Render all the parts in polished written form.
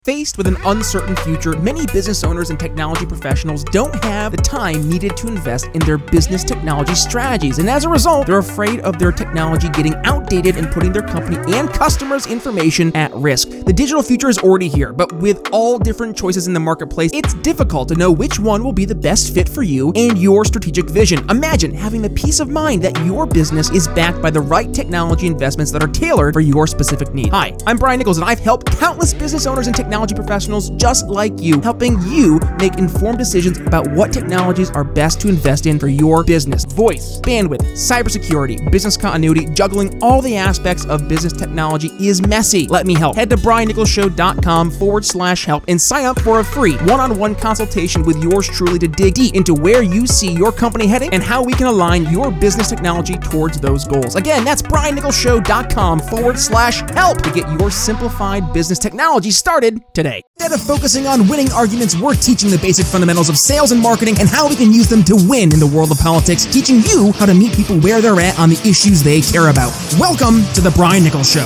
Faced with an uncertain future, many business owners and technology professionals don't have the time needed to invest in their business technology strategies, and as a result, they're afraid of their technology getting outdated and putting their company and customers' information at risk. The digital future is already here, but with all different choices in the marketplace, it's difficult to know which one will be the best fit for you and your strategic vision. Imagine having the peace of mind that your business is backed by the right technology investments that are tailored for your specific needs. Hi, I'm Brian Nichols, and I've helped countless business owners and technology professionals just like you, helping you make informed decisions about what technologies are best to invest in for your business. Voice, bandwidth, cybersecurity, business continuity, juggling all the aspects of business technology is messy. Let me help. Head to briannicholsshow.com/help and sign up for a free one-on-one consultation with yours truly to dig deep into where you see your company heading and how we can align your business technology towards those goals. Again, that's briannicholsshow.com/help to get your simplified business technology started today. Instead of focusing on winning arguments, we're teaching the basic fundamentals of sales and marketing and how we can use them to win in the world of politics, teaching you how to meet people where they're at on the issues they care about. Welcome to The Brian Nichols Show.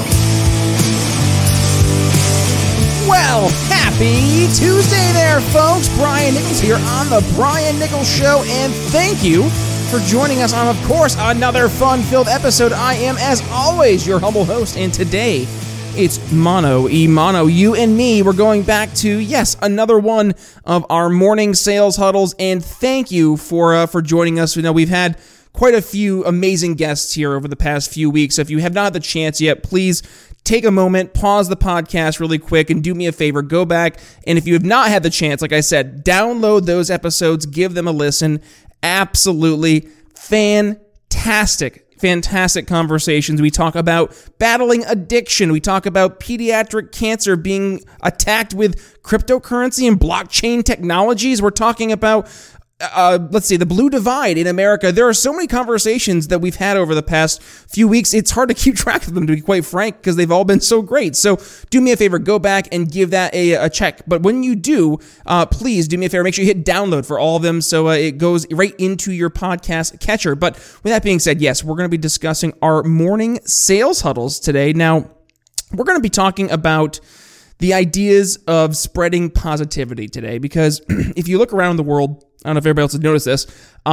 Well, happy Tuesday there, folks. Brian Nichols here on The Brian Nichols Show, and thank you for joining us on, of course, another fun-filled episode. I am, as always, your humble host, and today it's mano y mano, you and me. We're going back to, yes, another one of our morning sales huddles, and thank you for joining us. You know, we've had quite a few amazing guests here over the past few weeks. So if you have not had the chance yet, please take a moment, pause the podcast really quick, and do me a favor, go back, and if you have not had the chance, like I said, download those episodes, give them a listen. Absolutely fantastic conversations. We talk about battling addiction. We talk about pediatric cancer being attacked with cryptocurrency and blockchain technologies. We're talking about, the blue divide in America. There are so many conversations that we've had over the past few weeks. It's hard to keep track of them, to be quite frank, because they've all been so great. So do me a favor, go back and give that a check. But when you do, please do me a favor, make sure you hit download for all of them so it goes right into your podcast catcher. But with that being said, yes, we're going to be discussing our morning sales huddles today. Now, we're going to be talking about the ideas of spreading positivity today, because if you look around the world, I don't know if everybody else has noticed this,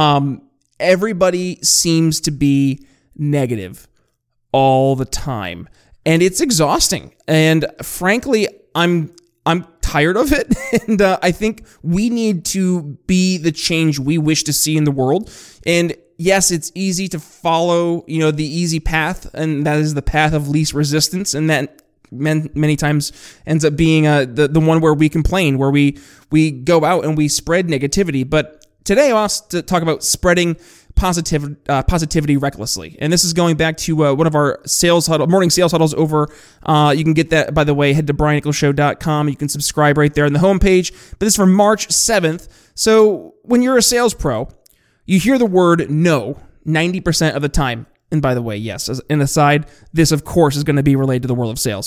everybody seems to be negative all the time, and it's exhausting. And frankly, I'm tired of it, and I think we need to be the change we wish to see in the world. And yes, it's easy to follow, the easy path, and that is the path of least resistance, and that many times ends up being the one where we complain, where we go out and we spread negativity. But today I want to talk about spreading positivity recklessly. And this is going back to one of our morning sales huddles over. You can get that, by the way, head to briannicholsshow.com. You can subscribe right there on the homepage. But this is from March 7th. So when you're a sales pro, you hear the word no 90% of the time. And by the way, yes, as an aside, this, of course, is going to be related to the world of sales.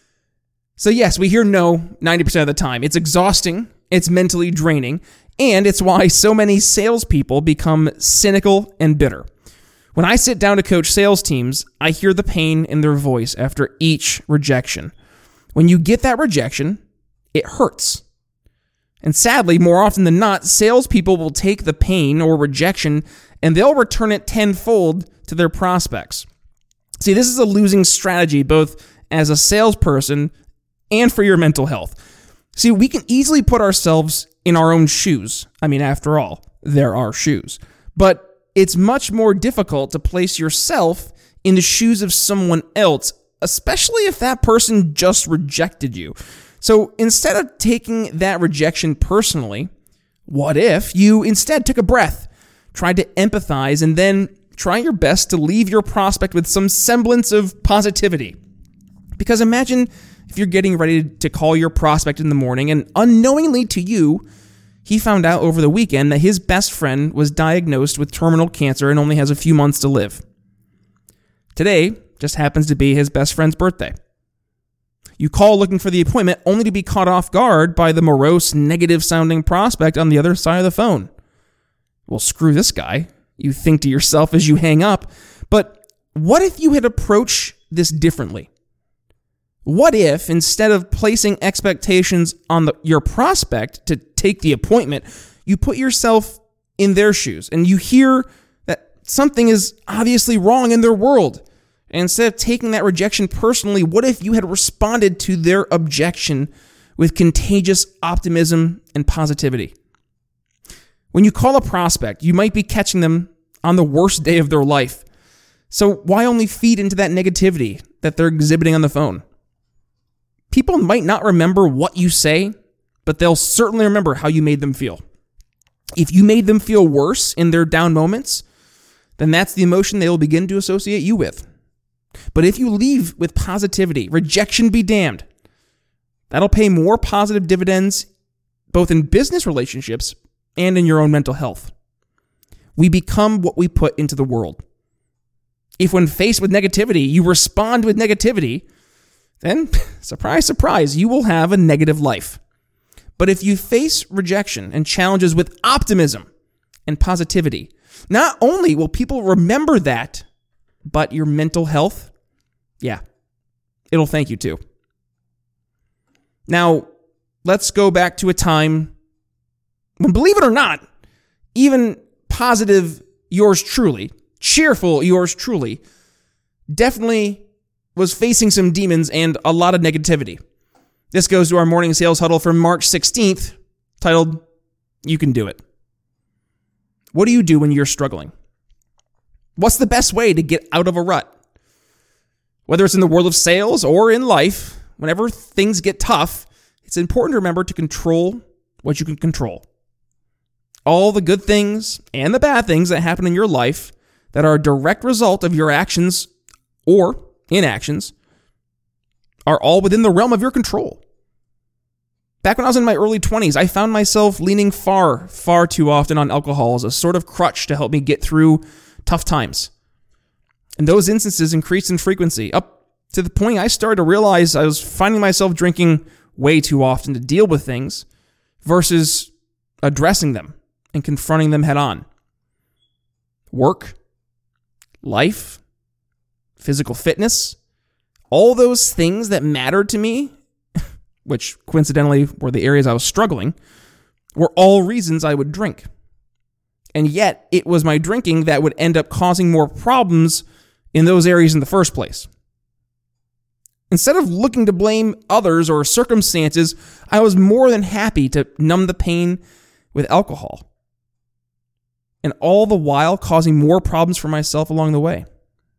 So yes, we hear no 90% of the time. It's exhausting, it's mentally draining, and it's why so many salespeople become cynical and bitter. When I sit down to coach sales teams, I hear the pain in their voice after each rejection. When you get that rejection, it hurts. And sadly, more often than not, salespeople will take the pain or rejection and they'll return it tenfold to their prospects. See, this is a losing strategy, both as a salesperson and for your mental health. See, we can easily put ourselves in our own shoes. I mean, after all, they're our shoes. But it's much more difficult to place yourself in the shoes of someone else, especially if that person just rejected you. So instead of taking that rejection personally, what if you instead took a breath, tried to empathize, and then try your best to leave your prospect with some semblance of positivity? Because imagine if you're getting ready to call your prospect in the morning and unknowingly to you, he found out over the weekend that his best friend was diagnosed with terminal cancer and only has a few months to live. Today just happens to be his best friend's birthday. You call looking for the appointment only to be caught off guard by the morose, negative-sounding prospect on the other side of the phone. Well, screw this guy, you think to yourself as you hang up. But what if you had approached this differently? What if, instead of placing expectations on your prospect to take the appointment, you put yourself in their shoes and you hear that something is obviously wrong in their world? And instead of taking that rejection personally, what if you had responded to their objection with contagious optimism and positivity? When you call a prospect, you might be catching them on the worst day of their life. So why only feed into that negativity that they're exhibiting on the phone? People might not remember what you say, but they'll certainly remember how you made them feel. If you made them feel worse in their down moments, then that's the emotion they will begin to associate you with. But if you leave with positivity, rejection be damned, that'll pay more positive dividends both in business relationships and in your own mental health. We become what we put into the world. If when faced with negativity, you respond with negativity, then, surprise, surprise, you will have a negative life. But if you face rejection and challenges with optimism and positivity, not only will people remember that, but your mental health, yeah, it'll thank you too. Now, let's go back to a time when, believe it or not, even positive yours truly, cheerful yours truly, definitely was facing some demons and a lot of negativity. This goes to our morning sales huddle from March 16th, titled, You Can Do It. What do you do when you're struggling? What's the best way to get out of a rut? Whether it's in the world of sales or in life, whenever things get tough, it's important to remember to control what you can control. All the good things and the bad things that happen in your life that are a direct result of your actions or inactions are all within the realm of your control. Back when I was in my early 20s, I found myself leaning far, far too often on alcohol as a sort of crutch to help me get through tough times. And those instances increased in frequency, up to the point I started to realize I was finding myself drinking way too often to deal with things versus addressing them and confronting them head on. Work, life, physical fitness, all those things that mattered to me, which coincidentally were the areas I was struggling, were all reasons I would drink. And yet, it was my drinking that would end up causing more problems in those areas in the first place. Instead of looking to blame others or circumstances, I was more than happy to numb the pain with alcohol. And all the while causing more problems for myself along the way.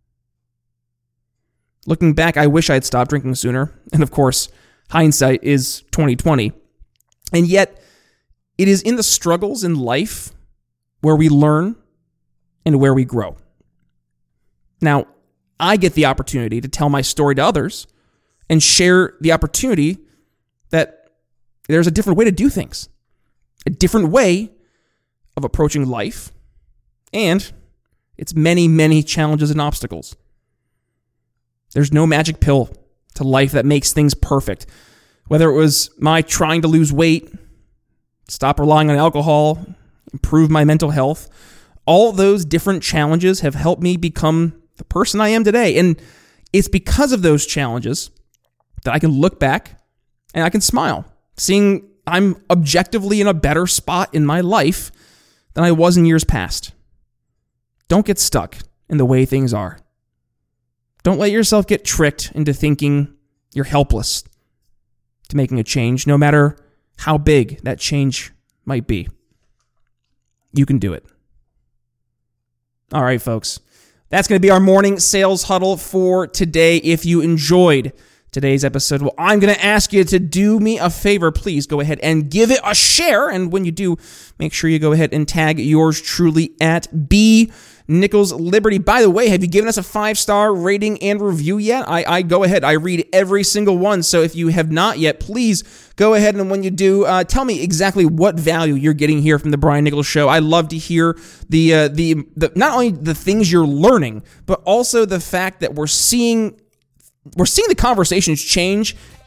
Looking back, I wish I had stopped drinking sooner. And of course, hindsight is 20/20. And yet, it is in the struggles in life where we learn and where we grow. Now, I get the opportunity to tell my story to others and share the opportunity that there's a different way to do things, a different way of approaching life, and its many, many challenges and obstacles. There's no magic pill to life that makes things perfect. Whether it was my trying to lose weight, stop relying on alcohol, improve my mental health, all those different challenges have helped me become the person I am today. And it's because of those challenges that I can look back and I can smile, seeing I'm objectively in a better spot in my life than I was in years past. Don't get stuck in the way things are. Don't let yourself get tricked into thinking you're helpless to making a change, no matter how big that change might be. You can do it. All right, folks. That's going to be our morning sales huddle for today. If you enjoyed today's episode, well, I'm going to ask you to do me a favor. Please go ahead and give it a share. And when you do, make sure you go ahead and tag yours truly at B Nichols Liberty. By the way, have you given us a 5-star rating and review yet? I go ahead. I read every single one. So if you have not yet, please go ahead, and when you do, tell me exactly what value you're getting here from the Brian Nichols Show. I love to hear the not only the things you're learning, but also the fact that we're seeing the conversations change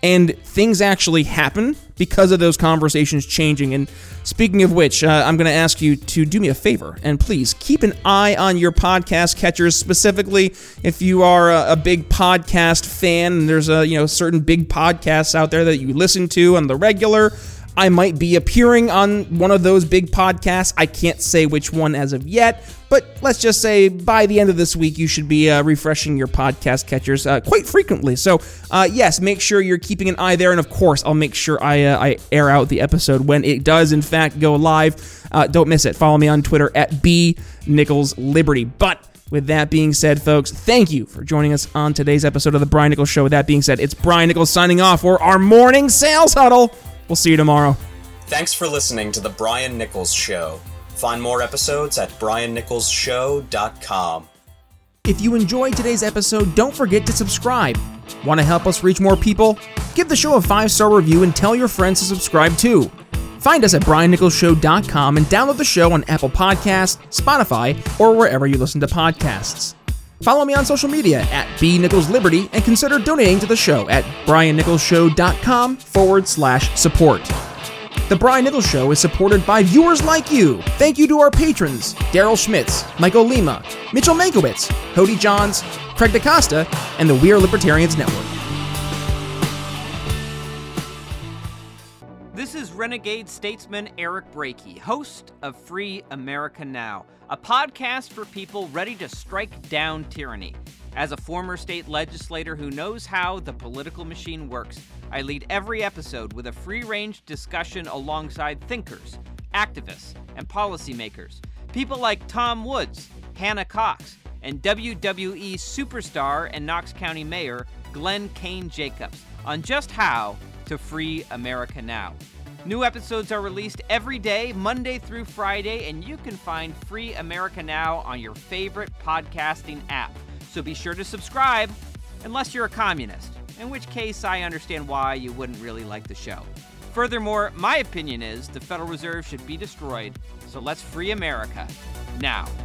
and things actually happen because of those conversations changing. And speaking of which, I'm going to ask you to do me a favor, and please keep an eye on your podcast catchers, specifically if you are a big podcast fan and there's certain big podcasts out there that you listen to on the regular. I might be appearing on one of those big podcasts. I can't say which one as of yet, but let's just say by the end of this week, you should be refreshing your podcast catchers quite frequently. So, yes, make sure you're keeping an eye there, and of course, I'll make sure I air out the episode when it does, in fact, go live. Don't miss it. Follow me on Twitter at @BNicholsLiberty. But with that being said, folks, thank you for joining us on today's episode of The Brian Nichols Show. With that being said, it's Brian Nichols signing off for our morning sales huddle. We'll see you tomorrow. Thanks for listening to The Brian Nichols Show. Find more episodes at briannicholsshow.com. If you enjoyed today's episode, don't forget to subscribe. Want to help us reach more people? Give the show a 5-star review and tell your friends to subscribe too. Find us at briannicholsshow.com and download the show on Apple Podcasts, Spotify, or wherever you listen to podcasts. Follow me on social media at @BNicholsLiberty and consider donating to the show at briannicholsshow.com/support. The Brian Nichols Show is supported by viewers like you. Thank you to our patrons, Daryl Schmitz, Michael Lima, Mitchell Mankiewicz, Cody Johns, Craig DaCosta, and the We Are Libertarians Network. This is Renegade Statesman Eric Brakey, host of Free America Now, a podcast for people ready to strike down tyranny. As a former state legislator who knows how the political machine works, I lead every episode with a free-range discussion alongside thinkers, activists, and policymakers. People like Tom Woods, Hannah Cox, and WWE superstar and Knox County Mayor Glenn Kane Jacobs on just how to free America now. New episodes are released every day, Monday through Friday, and you can find Free America Now on your favorite podcasting app. So be sure to subscribe, unless you're a communist, in which case I understand why you wouldn't really like the show. Furthermore, my opinion is the Federal Reserve should be destroyed, so let's free America now.